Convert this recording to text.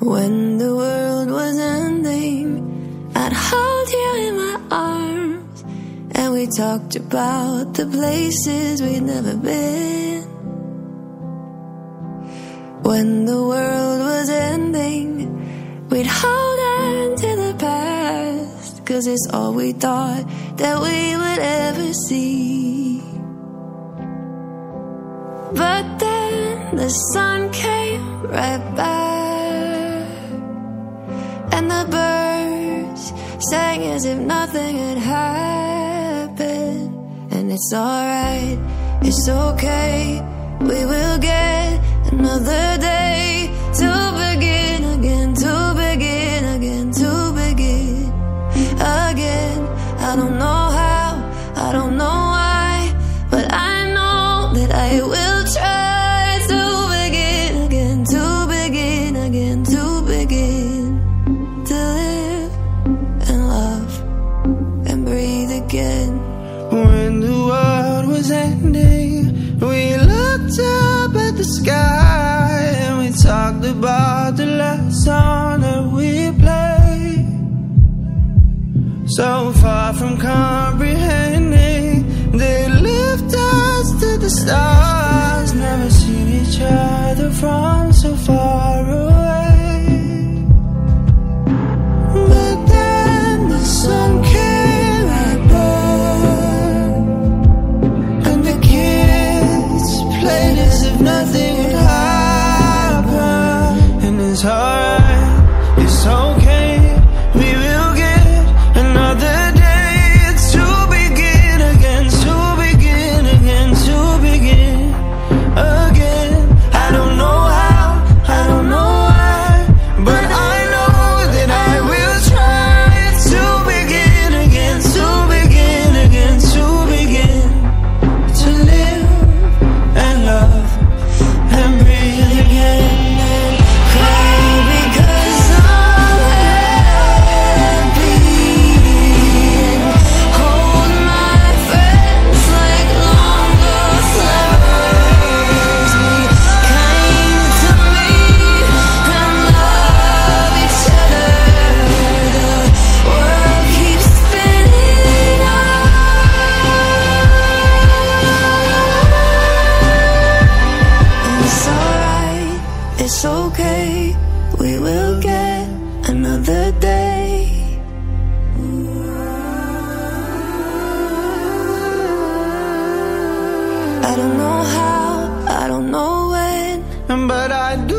When the world was ending, I'd hold you in my arms, and we talked about the places we'd never been. When the world was ending, we'd hold on to the past, 'cause it's all we thought that we would ever see. But then the sun came right back, and the birds sang as if nothing had happened. And it's alright, it's okay, we will get another day to begin again, to begin again, to begin again. I don't know how, I don't know why, but I know that I will try to begin again, to begin again, to begin to live and love and breathe again. When the world was ending, we looked up at the sky, and we talked about the last song that we played. So far from comprehending, they lift us to the stars, never seen each other from so far away. But then the sun came right back, and the kids played as if nothing had happened. And it's alright, it's okay, we will get another day to begin again, to begin again, to begin again. I don't know how, I don't know why, but I know that I will try to begin again, to begin again, to begin to live and love and breathe again. Cry because I'm happy, and hold my friends like long lost lovers. Be kind to me and love each other. The world keeps spinning on. And it's alright, it's okay, we will get another day. I don't know how, I don't know when, But I do